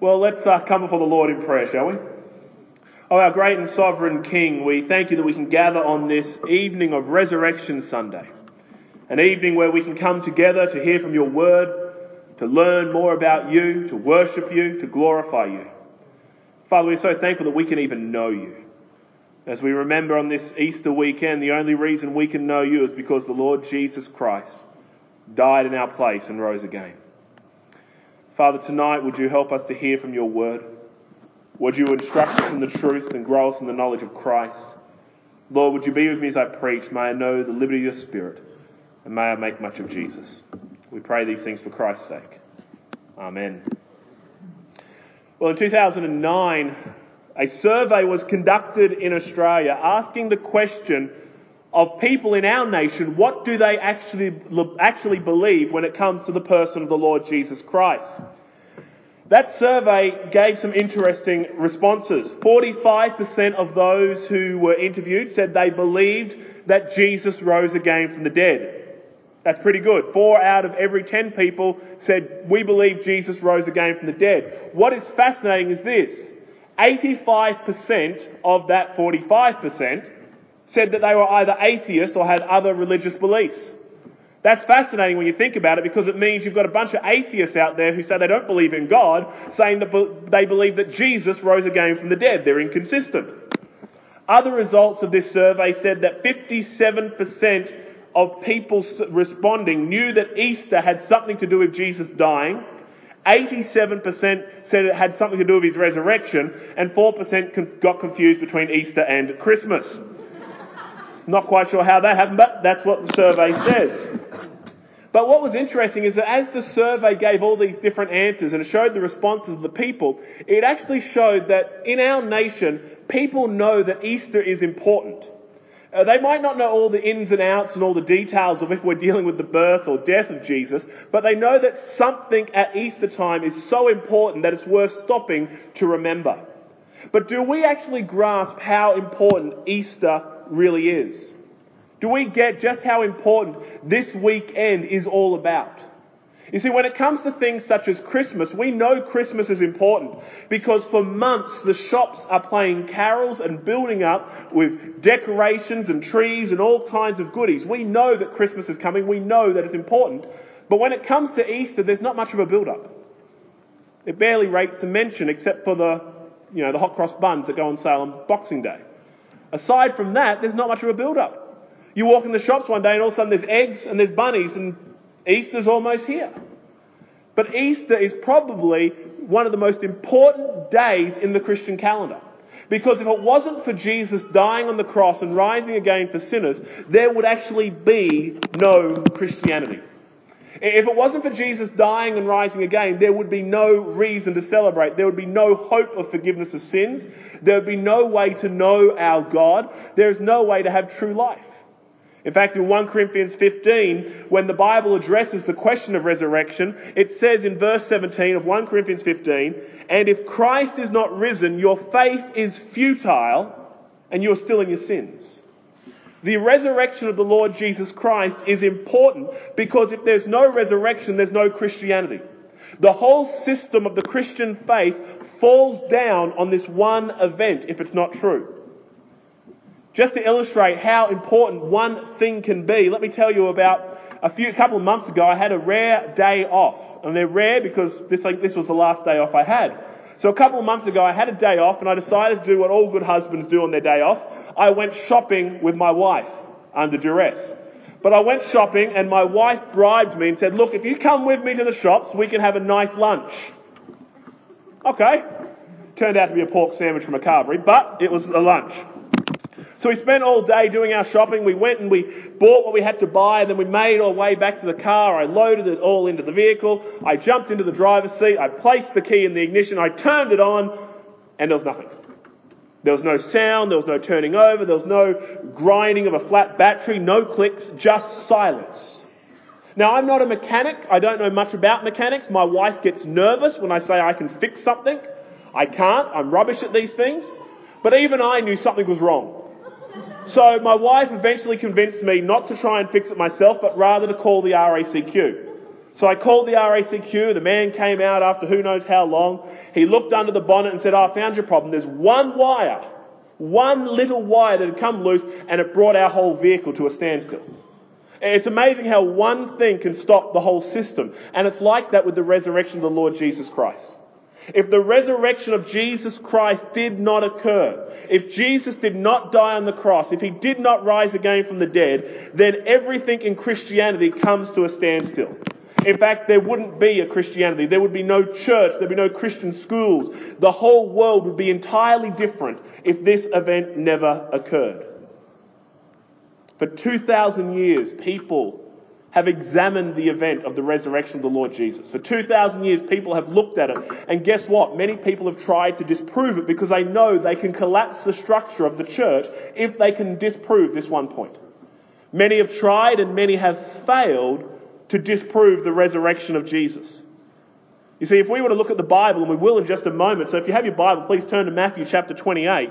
Well, let's come before the Lord in prayer, shall we? Oh, our great and sovereign King, we thank you that we can gather on this evening of Resurrection Sunday, an evening where we can come together to hear from your word, to learn more about you, to worship you, to glorify you. Father, we're so thankful that we can even know you. As we remember on this Easter weekend, the only reason we can know you is because the Lord Jesus Christ died in our place and rose again. Father, tonight would you help us to hear from your word? Would you instruct us in the truth and grow us in the knowledge of Christ? Lord, would you be with me as I preach? May I know the liberty of your Spirit, and may I make much of Jesus. We pray these things for Christ's sake. Amen. Well, in 2009, a survey was conducted in Australia asking the question of people in our nation, what do they actually believe when it comes to the person of the Lord Jesus Christ? That survey gave some interesting responses. 45% of those who were interviewed said they believed that Jesus rose again from the dead. That's pretty good. 4 out of every 10 people said, we believe Jesus rose again from the dead. What is fascinating is this. 85% of that 45% said that they were either atheist or had other religious beliefs. That's fascinating when you think about it, because it means you've got a bunch of atheists out there who say they don't believe in God, saying that they believe that Jesus rose again from the dead. They're inconsistent. Other results of this survey said that 57% of people responding knew that Easter had something to do with Jesus dying, 87% said it had something to do with his resurrection, and 4% got confused between Easter and Christmas. Not quite sure how that happened, but that's what the survey says. But what was interesting is that as the survey gave all these different answers and it showed the responses of the people, it actually showed that in our nation, people know that Easter is important. They might not know all the ins and outs and all the details of if we're dealing with the birth or death of Jesus, but they know that something at Easter time is so important that it's worth stopping to remember. But do we actually grasp how important Easter really is? Do we get just how important this weekend is all about? You see, when it comes to things such as Christmas, we know Christmas is important because for months the shops are playing carols and building up with decorations and trees and all kinds of goodies. We know that Christmas is coming. We know that it's important. But when it comes to Easter, there's not much of a build-up. It barely rates a mention except for the hot cross buns that go on sale on Boxing Day. Aside from that, there's not much of a build-up. You walk in the shops one day and all of a sudden there's eggs and there's bunnies and Easter's almost here. But Easter is probably one of the most important days in the Christian calendar. Because if it wasn't for Jesus dying on the cross and rising again for sinners, there would actually be no Christianity. If it wasn't for Jesus dying and rising again, there would be no reason to celebrate. There would be no hope of forgiveness of sins. There would be no way to know our God. There is no way to have true life. In fact, in 1 Corinthians 15, when the Bible addresses the question of resurrection, it says in verse 17 of 1 Corinthians 15, and if Christ is not risen, your faith is futile and you're still in your sins. The resurrection of the Lord Jesus Christ is important because if there's no resurrection, there's no Christianity. The whole system of the Christian faith falls down on this one event if it's not true. Just to illustrate how important one thing can be, let me tell you about a couple of months ago, I had a rare day off. And they're rare because this was the last day off I had. So a couple of months ago, I had a day off and I decided to do what all good husbands do on their day off. I went shopping with my wife under duress. But I went shopping and my wife bribed me and said, look, if you come with me to the shops, we can have a nice lunch. Okay. Turned out to be a pork sandwich from a carvery, but it was a lunch. So we spent all day doing our shopping. We went and we bought what we had to buy, and then we made our way back to the car. I loaded it all into the vehicle. I jumped into the driver's seat. I placed the key in the ignition. I turned it on, and there was nothing. There was no sound. There was no turning over. There was no grinding of a flat battery. No clicks. Just silence. Now, I'm not a mechanic. I don't know much about mechanics. My wife gets nervous when I say I can fix something. I can't. I'm rubbish at these things. But even I knew something was wrong. So my wife eventually convinced me not to try and fix it myself, but rather to call the RACQ. So I called the RACQ, the man came out after who knows how long, He looked under the bonnet and said, I found your problem. There's one wire, one little wire that had come loose, and it brought our whole vehicle to a standstill. It's amazing how one thing can stop the whole system. And it's like that with the resurrection of the Lord Jesus Christ. If the resurrection of Jesus Christ did not occur, if Jesus did not die on the cross, if he did not rise again from the dead, then everything in Christianity comes to a standstill. In fact, there wouldn't be a Christianity. There would be no church. There'd be no Christian schools. The whole world would be entirely different if this event never occurred. For 2,000 years, people have examined the event of the resurrection of the Lord Jesus. For 2,000 years, people have looked at it. And guess what? Many people have tried to disprove it because they know they can collapse the structure of the church if they can disprove this one point. Many have tried and many have failed to disprove the resurrection of Jesus. You see, if we were to look at the Bible, and we will in just a moment, so if you have your Bible, please turn to Matthew chapter 28.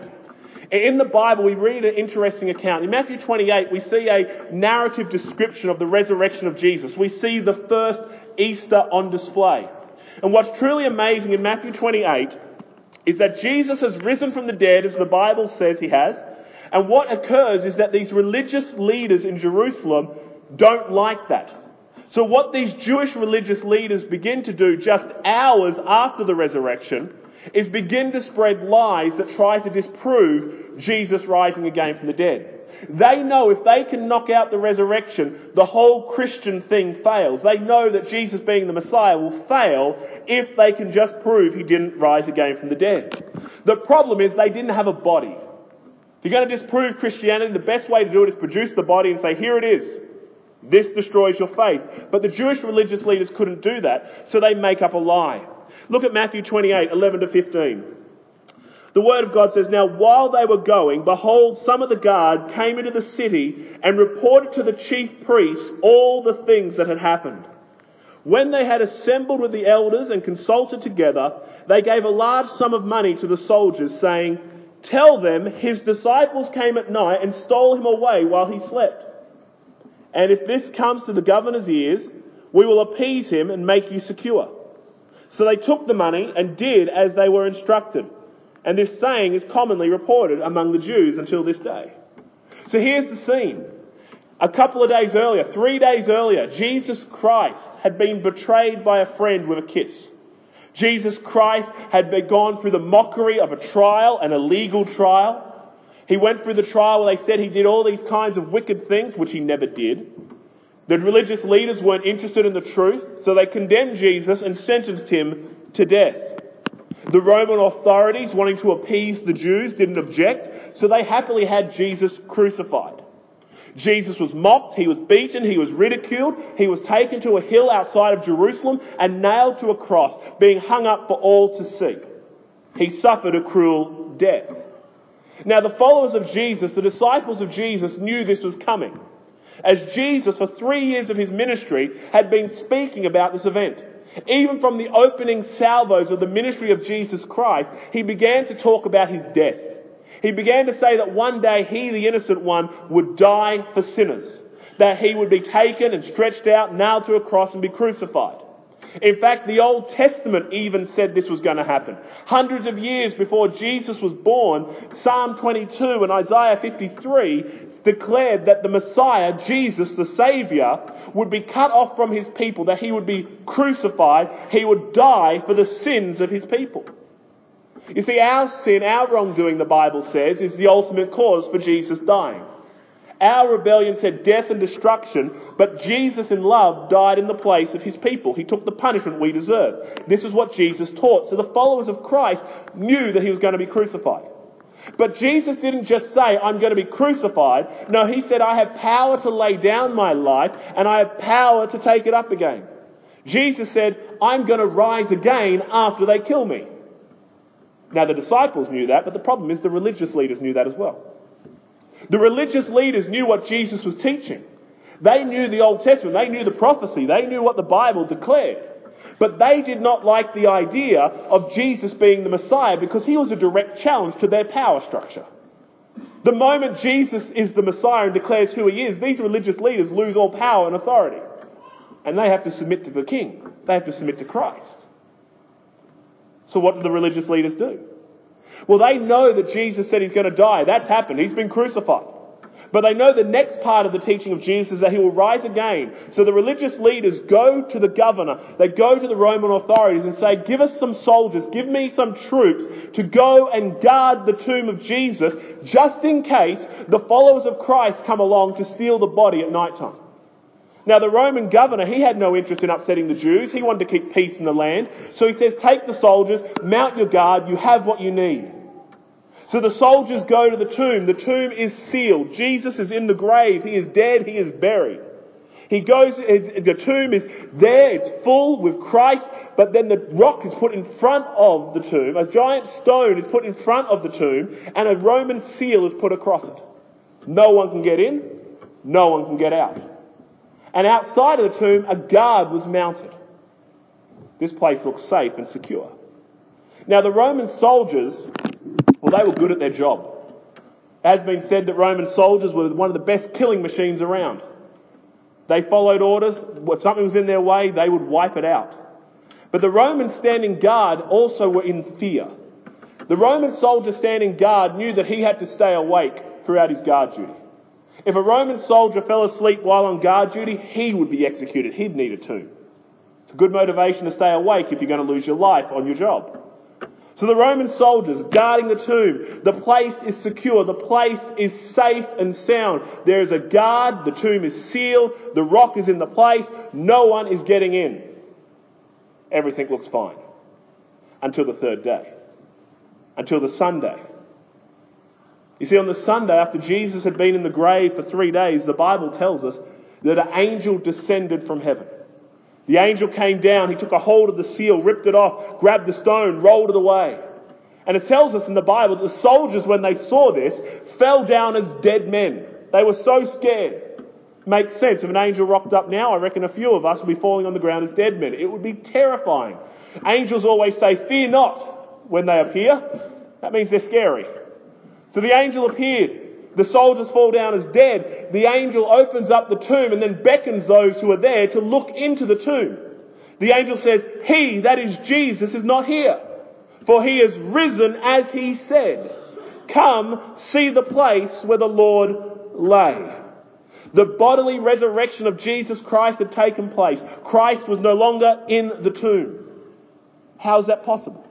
In the Bible, we read an interesting account. In Matthew 28, we see a narrative description of the resurrection of Jesus. We see the first Easter on display. And what's truly amazing in Matthew 28 is that Jesus has risen from the dead, as the Bible says he has. And what occurs is that these religious leaders in Jerusalem don't like that. So what these Jewish religious leaders begin to do just hours after the resurrection is begin to spread lies that try to disprove Jesus rising again from the dead. They know if they can knock out the resurrection, the whole Christian thing fails. They know that Jesus being the Messiah will fail if they can just prove he didn't rise again from the dead. The problem is they didn't have a body. If you're going to disprove Christianity, the best way to do it is produce the body and say, here it is. This destroys your faith. But the Jewish religious leaders couldn't do that, so they make up a lie. Look at Matthew 28, 11 to 15. The Word of God says, Now while they were going, behold, some of the guard came into the city and reported to the chief priests all the things that had happened. When they had assembled with the elders and consulted together, they gave a large sum of money to the soldiers, saying, Tell them his disciples came at night and stole him away while he slept. And if this comes to the governor's ears, we will appease him and make you secure. So they took the money and did as they were instructed. And this saying is commonly reported among the Jews until this day. So here's the scene. A couple of days earlier, 3 days earlier, Jesus Christ had been betrayed by a friend with a kiss. Jesus Christ had gone through the mockery of a trial, an illegal trial. He went through the trial where they said he did all these kinds of wicked things, which he never did. The religious leaders weren't interested in the truth, so they condemned Jesus and sentenced him to death. The Roman authorities, wanting to appease the Jews, didn't object, so they happily had Jesus crucified. Jesus was mocked, he was beaten, he was ridiculed, he was taken to a hill outside of Jerusalem and nailed to a cross, being hung up for all to see. He suffered a cruel death. Now the followers of Jesus, the disciples of Jesus, knew this was coming, as Jesus, for 3 years of his ministry, had been speaking about this event. Even from the opening salvos of the ministry of Jesus Christ, he began to talk about his death. He began to say that one day he, the innocent one, would die for sinners, that he would be taken and stretched out, nailed to a cross and be crucified. In fact, the Old Testament even said this was going to happen. Hundreds of years before Jesus was born, Psalm 22 and Isaiah 53 declared that the Messiah, Jesus, the Saviour, would be cut off from his people, that he would be crucified, he would die for the sins of his people. You see, our sin, our wrongdoing, the Bible says, is the ultimate cause for Jesus dying. Our rebellion said death and destruction, but Jesus in love died in the place of his people. He took the punishment we deserved. This is what Jesus taught. So the followers of Christ knew that he was going to be crucified. But Jesus didn't just say, I'm going to be crucified. No, he said, I have power to lay down my life and I have power to take it up again. Jesus said, I'm going to rise again after they kill me. Now the disciples knew that, but the problem is the religious leaders knew that as well. The religious leaders knew what Jesus was teaching. They knew the Old Testament, they knew the prophecy, they knew what the Bible declared. But they did not like the idea of Jesus being the Messiah because he was a direct challenge to their power structure. The moment Jesus is the Messiah and declares who he is, these religious leaders lose all power and authority. And they have to submit to the King. They have to submit to Christ. So what do the religious leaders do? Well, they know that Jesus said he's going to die. That's happened. He's been crucified. But they know the next part of the teaching of Jesus is that he will rise again. So the religious leaders go to the governor, they go to the Roman authorities and say, give us some soldiers, give me some troops to go and guard the tomb of Jesus, just in case the followers of Christ come along to steal the body at night time. Now the Roman governor, he had no interest in upsetting the Jews. He wanted to keep peace in the land. So he says, take the soldiers, mount your guard, you have what you need. So the soldiers go to the tomb. The tomb is sealed. Jesus is in the grave. He is dead. He is buried. He goes, the tomb is there. It's full with Christ. But then the rock is put in front of the tomb. A giant stone is put in front of the tomb. And a Roman seal is put across it. No one can get in. No one can get out. And outside of the tomb, a guard was mounted. This place looks safe and secure. Now the Roman soldiers, well, they were good at their job. It has been said that Roman soldiers were one of the best killing machines around. They followed orders. If something was in their way, they would wipe it out. But the Romans standing guard also were in fear. The Roman soldier standing guard knew that he had to stay awake throughout his guard duty. If a Roman soldier fell asleep while on guard duty, he would be executed. He'd need a tomb. It's a good motivation to stay awake if you're going to lose your life on your job. So the Roman soldiers guarding the tomb, the place is secure, the place is safe and sound. There is a guard, the tomb is sealed, the rock is in the place, no one is getting in. Everything looks fine. Until the third day. Until the Sunday. You see, on the Sunday, after Jesus had been in the grave for 3 days, the Bible tells us that an angel descended from heaven. The angel came down, he took a hold of the seal, ripped it off, grabbed the stone, rolled it away. And it tells us in the Bible that the soldiers, when they saw this, fell down as dead men. They were so scared. Makes sense. If an angel rocked up now, I reckon a few of us would be falling on the ground as dead men. It would be terrifying. Angels always say, fear not, when they appear. That means they're scary. So the angel appeared. The soldiers fall down as dead. The angel opens up the tomb and then beckons those who are there to look into the tomb. The angel says, he, that is Jesus, is not here, for he is risen as he said. Come, see the place where the Lord lay. The bodily resurrection of Jesus Christ had taken place. Christ was no longer in the tomb. How is that possible?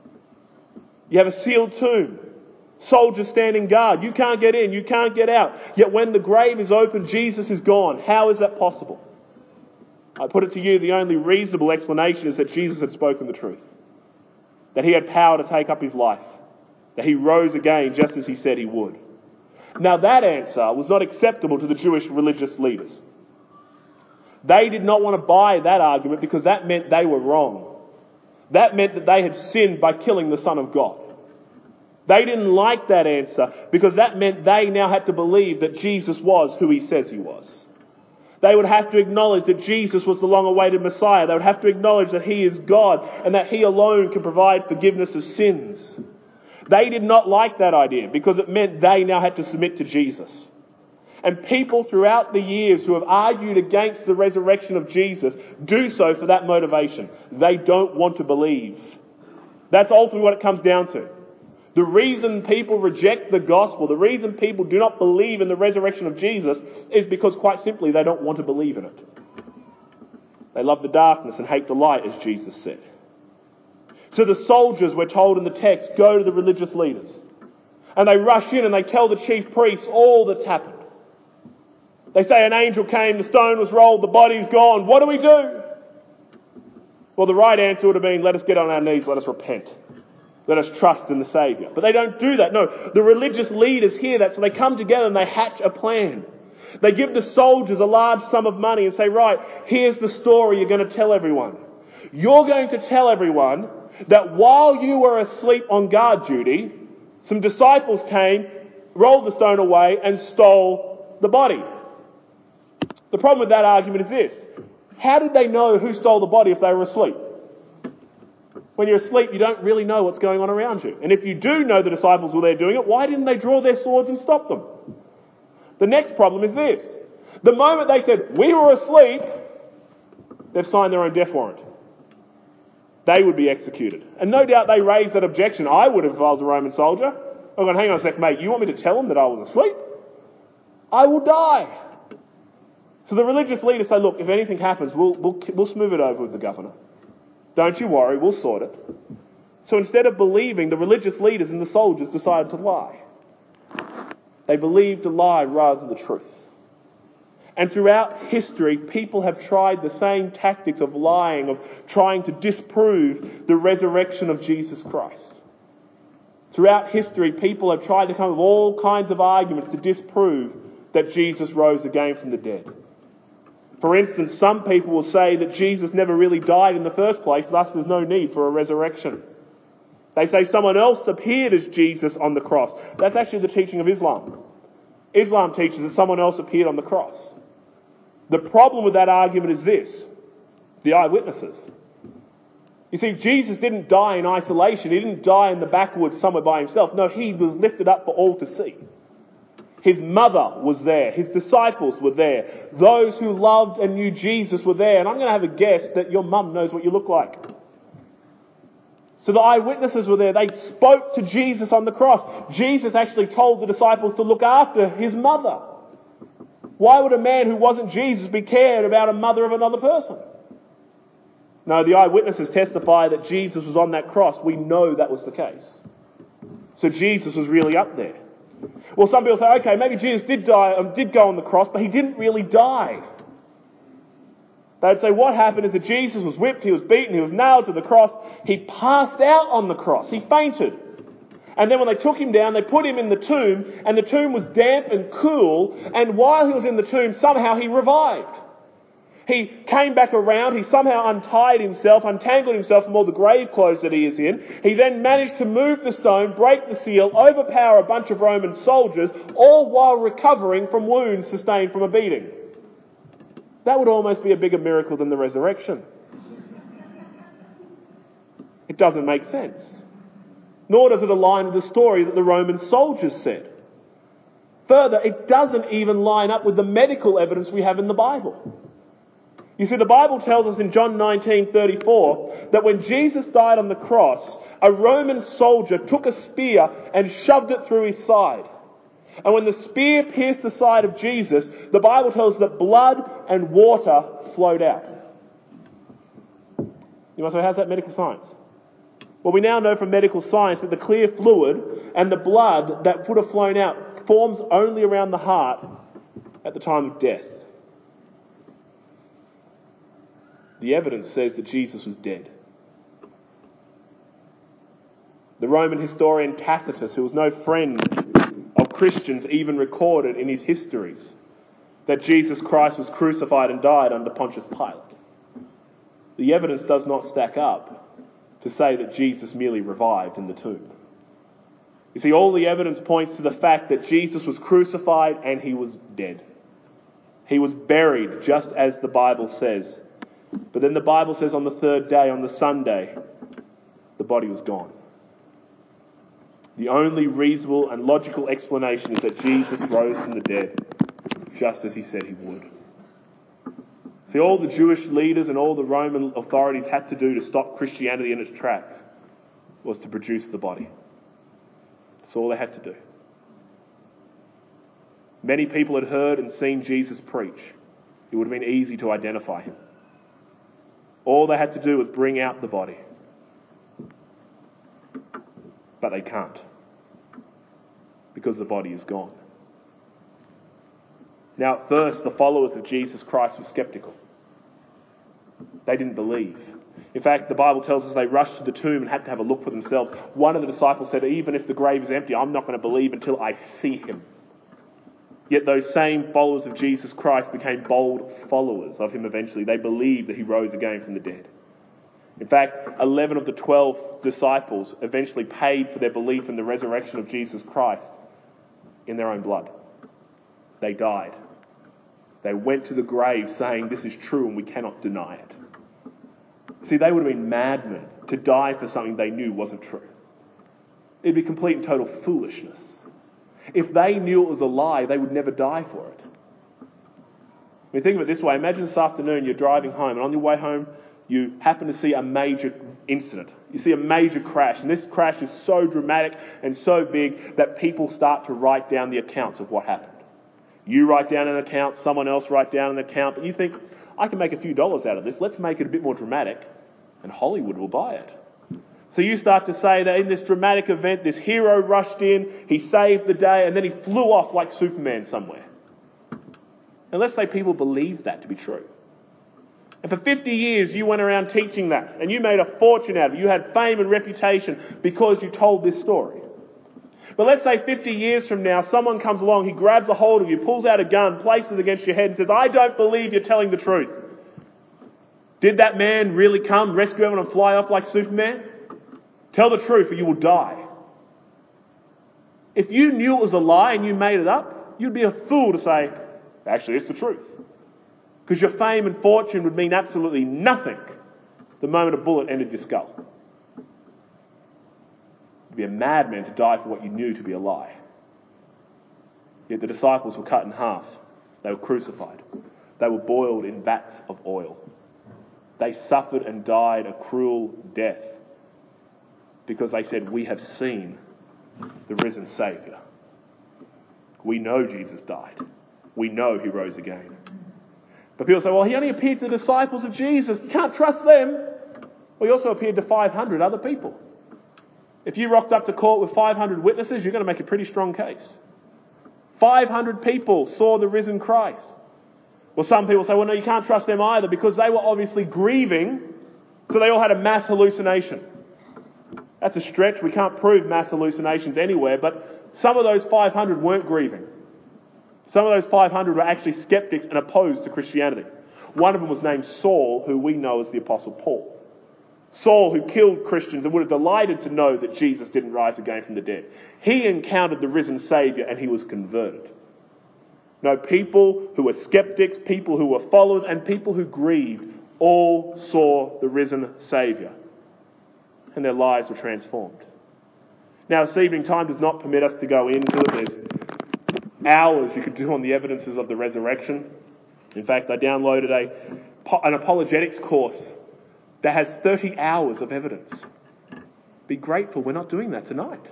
You have a sealed tomb. Soldiers standing guard. You can't get in, you can't get out. Yet when the grave is open, Jesus is gone. How is that possible? I put it to you, the only reasonable explanation is that Jesus had spoken the truth. That he had power to take up his life. That he rose again just as he said he would. Now that answer was not acceptable to the Jewish religious leaders. They did not want to buy that argument because that meant they were wrong. That meant that they had sinned by killing the Son of God. They didn't like that answer because that meant they now had to believe that Jesus was who he says he was. They would have to acknowledge that Jesus was the long-awaited Messiah. They would have to acknowledge that he is God and that he alone can provide forgiveness of sins. They did not like that idea because it meant they now had to submit to Jesus. And people throughout the years who have argued against the resurrection of Jesus do so for that motivation. They don't want to believe. That's ultimately what it comes down to. The reason people reject the gospel, the reason people do not believe in the resurrection of Jesus is because quite simply they don't want to believe in it. They love the darkness and hate the light, as Jesus said. So the soldiers, we're told in the text, go to the religious leaders. And they rush in and they tell the chief priests all that's happened. They say an angel came, the stone was rolled, the body's gone. What do we do? Well, the right answer would have been, let us get on our knees, let us repent. Let us trust in the Saviour. But they don't do that. No, the religious leaders hear that, so they come together and they hatch a plan. They give the soldiers a large sum of money and say, right, here's the story you're going to tell everyone. You're going to tell everyone that while you were asleep on guard duty, some disciples came, rolled the stone away and stole the body. The problem with that argument is this. How did they know who stole the body if they were asleep? When you're asleep, you don't really know what's going on around you. And if you do know the disciples were there doing it, why didn't they draw their swords and stop them? The next problem is this. The moment they said, we were asleep, they've signed their own death warrant. they would be executed. And no doubt they raised that objection. I would have if I was a Roman soldier. I'm going, hang on a sec, mate, you want me to tell them that I was asleep? I will die. So the religious leaders say, look, if anything happens, we'll smooth it over with the governor. Don't you worry, we'll sort it. So instead of believing, the religious leaders and the soldiers decided to lie. They believed a lie rather than the truth. And throughout history, people have tried the same tactics of lying, of trying to disprove the resurrection of Jesus Christ. Throughout history, people have tried to come up with all kinds of arguments to disprove that Jesus rose again from the dead. For instance, some people will say that Jesus never really died in the first place, thus there's no need for a resurrection. They say someone else appeared as Jesus on the cross. That's actually the teaching of Islam. Islam teaches that someone else appeared on the cross. The problem with that argument is this: the eyewitnesses. You see, Jesus didn't die in isolation. He didn't die in the backwoods somewhere by himself. No, he was lifted up for all to see. His mother was there. His disciples were there. Those who loved and knew Jesus were there. And I'm going to have a guess that your mum knows what you look like. So the eyewitnesses were there. They spoke to Jesus on the cross. Jesus actually told the disciples to look after his mother. Why would a man who wasn't Jesus be cared about a mother of another person? No, the eyewitnesses testify that Jesus was on that cross. We know that was the case. So Jesus was really up there. Well, some people say, okay, maybe Jesus did go on the cross, but he didn't really die. They'd say what happened is that Jesus was whipped, he was beaten, he was nailed to the cross, he passed out on the cross, he fainted. And then when they took him down, they put him in the tomb, and the tomb was damp and cool, and while he was in the tomb, somehow he revived. He came back around, he somehow untangled himself from all the grave clothes that he is in. He then managed to move the stone, break the seal, overpower a bunch of Roman soldiers, all while recovering from wounds sustained from a beating. That would almost be a bigger miracle than the resurrection. It doesn't make sense. Nor does it align with the story that the Roman soldiers said. Further, it doesn't even line up with the medical evidence we have in the Bible. You see, the Bible tells us in John 19:34 that when Jesus died on the cross, a Roman soldier took a spear and shoved it through his side. And when the spear pierced the side of Jesus, the Bible tells us that blood and water flowed out. You must say, how's that medical science? Well, we now know from medical science that the clear fluid and the blood that would have flown out forms only around the heart at the time of death. The evidence says that Jesus was dead. The Roman historian Tacitus, who was no friend of Christians, even recorded in his histories that Jesus Christ was crucified and died under Pontius Pilate. The evidence does not stack up to say that Jesus merely revived in the tomb. You see, all the evidence points to the fact that Jesus was crucified and he was dead. He was buried just as the Bible says. But then the Bible says on the third day, on the Sunday, the body was gone. The only reasonable and logical explanation is that Jesus rose from the dead, just as he said he would. See, all the Jewish leaders and all the Roman authorities had to do to stop Christianity in its tracks was to produce the body. That's all they had to do. Many people had heard and seen Jesus preach. It would have been easy to identify him. All they had to do was bring out the body. But they can't. Because the body is gone. Now, at first, the followers of Jesus Christ were skeptical. They didn't believe. In fact, the Bible tells us they rushed to the tomb and had to have a look for themselves. One of the disciples said, even if the grave is empty, I'm not going to believe until I see him. Yet those same followers of Jesus Christ became bold followers of him eventually. They believed that he rose again from the dead. In fact, 11 of the 12 disciples eventually paid for their belief in the resurrection of Jesus Christ in their own blood. They died. They went to the grave saying, this is true and we cannot deny it. See, they would have been madmen to die for something they knew wasn't true. It'd be complete and total foolishness. If they knew it was a lie, they would never die for it. I mean, think of it this way. Imagine this afternoon you're driving home, and on your way home, you happen to see a major incident. You see a major crash, and this crash is so dramatic and so big that people start to write down the accounts of what happened. You write down an account, someone else write down an account, but you think, I can make a few dollars out of this, let's make it a bit more dramatic, and Hollywood will buy it. So you start to say that in this dramatic event, this hero rushed in, he saved the day, and then he flew off like Superman somewhere. And let's say people believe that to be true. And for 50 years you went around teaching that, and you made a fortune out of it. You had fame and reputation because you told this story. But let's say 50 years from now, someone comes along, he grabs a hold of you, pulls out a gun, places it against your head and says, I don't believe you're telling the truth. Did that man really come, rescue everyone and fly off like Superman? Tell the truth or you will die. If you knew it was a lie and you made it up, you'd be a fool to say, actually it's the truth. Because your fame and fortune would mean absolutely nothing the moment a bullet entered your skull. You'd be a madman to die for what you knew to be a lie. Yet the disciples were cut in half. They were crucified. They were boiled in vats of oil. They suffered and died a cruel death because they said, we have seen the risen Saviour. We know Jesus died. We know he rose again. But people say, well, he only appeared to the disciples of Jesus. You can't trust them. Well, he also appeared to 500 other people. If you rocked up to court with 500 witnesses, you're going to make a pretty strong case. 500 people saw the risen Christ. Well, some people say, well, no, you can't trust them either because they were obviously grieving, so they all had a mass hallucination. That's a stretch. We can't prove mass hallucinations anywhere, but some of those 500 weren't grieving. Some of those 500 were actually skeptics and opposed to Christianity. One of them was named Saul, who we know as the Apostle Paul. Saul, who killed Christians and would have delighted to know that Jesus didn't rise again from the dead. He encountered the risen Saviour and he was converted. No, people who were skeptics, people who were followers, and people who grieved all saw the risen Saviour. And their lives were transformed. Now, this evening, time does not permit us to go into it. There's hours you could do on the evidences of the resurrection. In fact, I downloaded an apologetics course that has 30 hours of evidence. Be grateful we're not doing that tonight.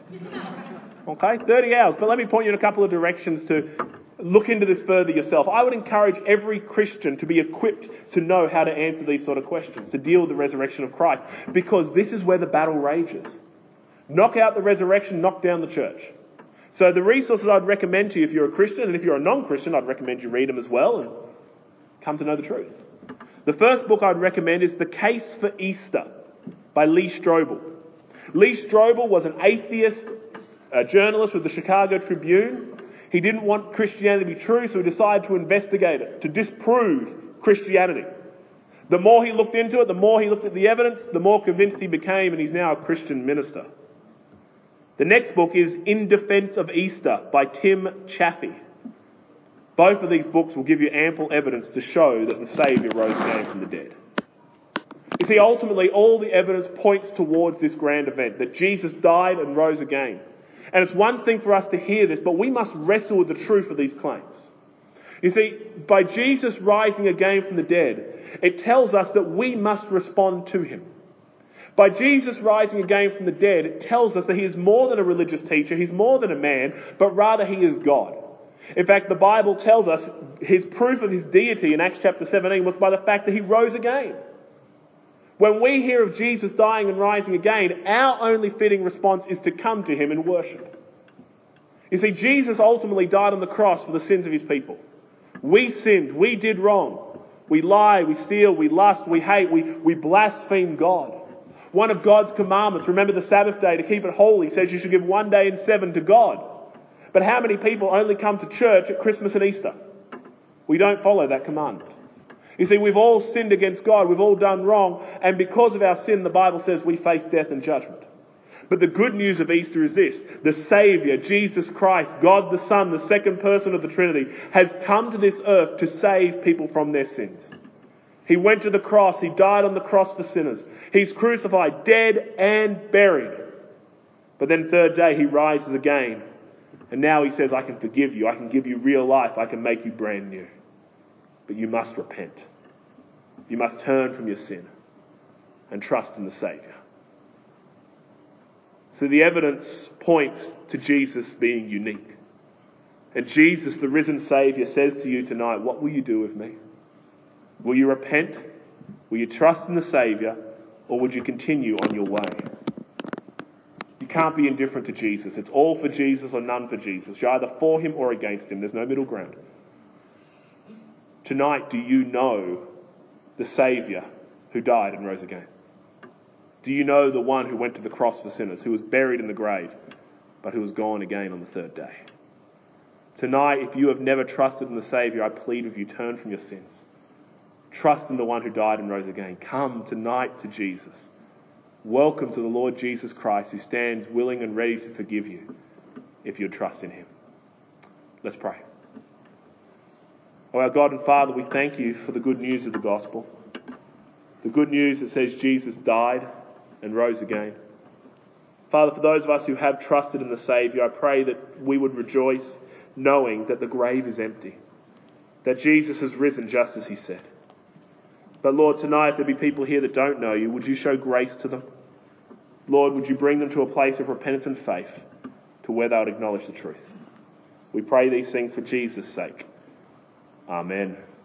Okay, 30 hours. But let me point you in a couple of directions to look into this further yourself. I would encourage every Christian to be equipped to know how to answer these sort of questions, to deal with the resurrection of Christ, because this is where the battle rages. Knock out the resurrection, knock down the church. So the resources I'd recommend to you if you're a Christian, and if you're a non-Christian, I'd recommend you read them as well and come to know the truth. The first book I'd recommend is The Case for Easter by Lee Strobel. Lee Strobel was an atheist journalist with the Chicago Tribune. He didn't want Christianity to be true, so he decided to investigate it, to disprove Christianity. The more he looked into it, the more he looked at the evidence, the more convinced he became, and he's now a Christian minister. The next book is In Defense of Easter by Tim Chaffey. Both of these books will give you ample evidence to show that the Saviour rose again from the dead. You see, ultimately, all the evidence points towards this grand event, that Jesus died and rose again. And it's one thing for us to hear this, but we must wrestle with the truth of these claims. You see, by Jesus rising again from the dead, it tells us that we must respond to him. By Jesus rising again from the dead, it tells us that he is more than a religious teacher, he's more than a man, but rather he is God. In fact, the Bible tells us his proof of his deity in Acts chapter 17 was by the fact that he rose again. When we hear of Jesus dying and rising again, our only fitting response is to come to him in worship. You see, Jesus ultimately died on the cross for the sins of his people. We sinned, we did wrong. We lie, we steal, we lust, we hate, we blaspheme God. One of God's commandments, remember the Sabbath day to keep it holy, says you should give 1 day in 7 to God. But how many people only come to church at Christmas and Easter? We don't follow that commandment. You see, we've all sinned against God, we've all done wrong, and because of our sin, the Bible says we face death and judgment. But the good news of Easter is this: the Saviour, Jesus Christ, God the Son, the second person of the Trinity, has come to this earth to save people from their sins. He went to the cross, he died on the cross for sinners. He's crucified, dead and buried. But then third day he rises again. And now he says, I can forgive you, I can give you real life, I can make you brand new. But you must repent. You must turn from your sin. and trust in the Saviour. So the evidence points to Jesus being unique. And Jesus, the risen Saviour, says to you tonight, what will you do with me? Will you repent? Will you trust in the Saviour? Or would you continue on your way? You can't be indifferent to Jesus. It's all for Jesus or none for Jesus. You're either for him or against him. There's no middle ground. Tonight, do you know the Saviour who died and rose again? Do you know the one who went to the cross for sinners, who was buried in the grave, but who was gone again on the third day? Tonight, if you have never trusted in the Saviour, I plead with you, turn from your sins. Trust in the one who died and rose again. Come tonight to Jesus. Welcome to the Lord Jesus Christ, who stands willing and ready to forgive you if you trust in him. Let's pray. Oh, our God and Father, we thank you for the good news of the gospel. The good news that says Jesus died and rose again. Father, for those of us who have trusted in the Saviour, I pray that we would rejoice knowing that the grave is empty, that Jesus has risen just as he said. But Lord, tonight, if there be people here that don't know you, would you show grace to them? Lord, would you bring them to a place of repentance and faith to where they would acknowledge the truth? We pray these things for Jesus' sake. Amen.